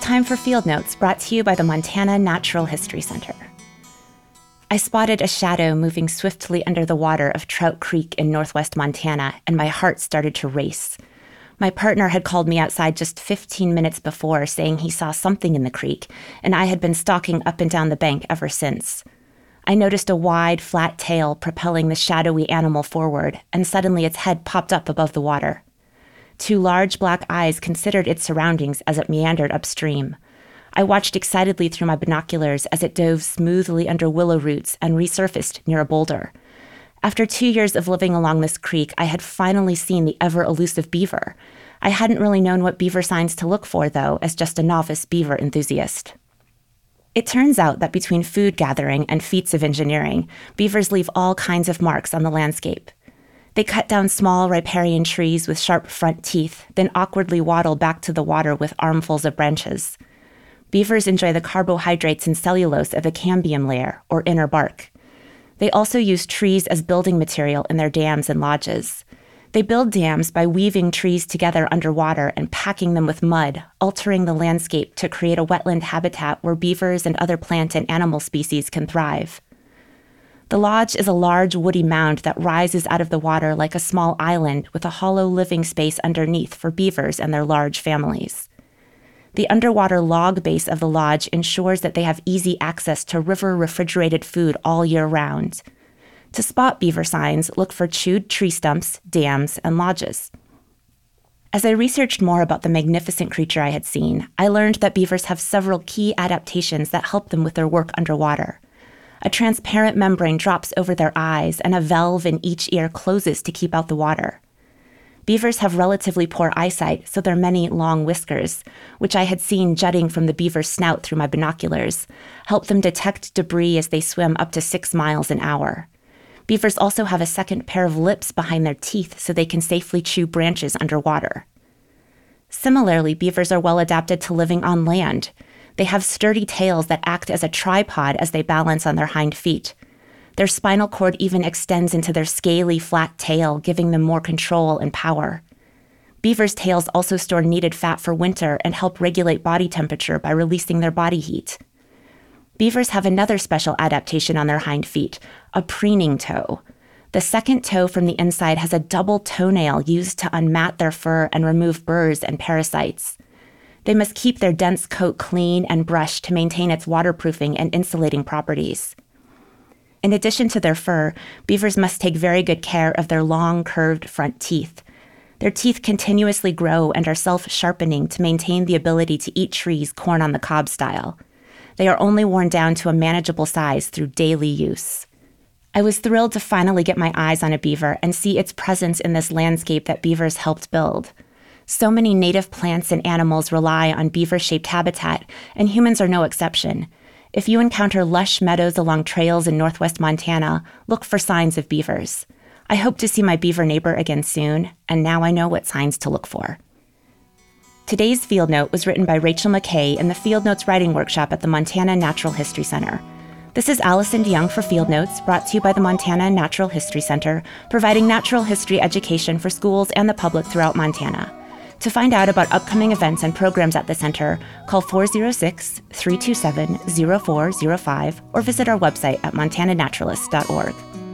time for Field Notes, brought to you by the Montana Natural History Center. I spotted a shadow moving swiftly under the water of Trout Creek in northwest Montana, and my heart started to race. My partner had called me outside just 15 minutes before, saying he saw something in the creek, and I had been stalking up and down the bank ever since. I noticed a wide, flat tail propelling the shadowy animal forward, and suddenly its head popped up above the water. Two large black eyes considered its surroundings as it meandered upstream. I watched excitedly through my binoculars as it dove smoothly under willow roots and resurfaced near a boulder. After 2 years of living along this creek, I had finally seen the ever-elusive beaver. I hadn't really known what beaver signs to look for, though, as just a novice beaver enthusiast. It turns out that between food gathering and feats of engineering, beavers leave all kinds of marks on the landscape. They cut down small riparian trees with sharp front teeth, then awkwardly waddle back to the water with armfuls of branches. Beavers enjoy the carbohydrates and cellulose of the cambium layer, or inner bark. They also use trees as building material in their dams and lodges. They build dams by weaving trees together underwater and packing them with mud, altering the landscape to create a wetland habitat where beavers and other plant and animal species can thrive. The lodge is a large woody mound that rises out of the water like a small island with a hollow living space underneath for beavers and their large families. The underwater log base of the lodge ensures that they have easy access to river-refrigerated food all year round. To spot beaver signs, look for chewed tree stumps, dams, and lodges. As I researched more about the magnificent creature I had seen, I learned that beavers have several key adaptations that help them with their work underwater. A transparent membrane drops over their eyes, and a valve in each ear closes to keep out the water. Beavers have relatively poor eyesight, so their many long whiskers, which I had seen jutting from the beaver's snout through my binoculars, help them detect debris as they swim up to 6 miles an hour. Beavers also have a second pair of lips behind their teeth so they can safely chew branches underwater. Similarly, beavers are well adapted to living on land. They have sturdy tails that act as a tripod as they balance on their hind feet. Their spinal cord even extends into their scaly, flat tail, giving them more control and power. Beavers' tails also store needed fat for winter and help regulate body temperature by releasing their body heat. Beavers have another special adaptation on their hind feet, a preening toe. The second toe from the inside has a double toenail used to unmat their fur and remove burrs and parasites. They must keep their dense coat clean and brushed to maintain its waterproofing and insulating properties. In addition to their fur, beavers must take very good care of their long, curved front teeth. Their teeth continuously grow and are self-sharpening to maintain the ability to eat trees corn on the cob style. They are only worn down to a manageable size through daily use. I was thrilled to finally get my eyes on a beaver and see its presence in this landscape that beavers helped build. So many native plants and animals rely on beaver-shaped habitat, and humans are no exception. If you encounter lush meadows along trails in northwest Montana, look for signs of beavers. I hope to see my beaver neighbor again soon, and now I know what signs to look for. Today's Field Note was written by Rachel McKay in the Field Notes Writing Workshop at the Montana Natural History Center. This is Allison DeYoung for Field Notes, brought to you by the Montana Natural History Center, providing natural history education for schools and the public throughout Montana. To find out about upcoming events and programs at the center, call 406-327-0405 or visit our website at montananaturalist.org.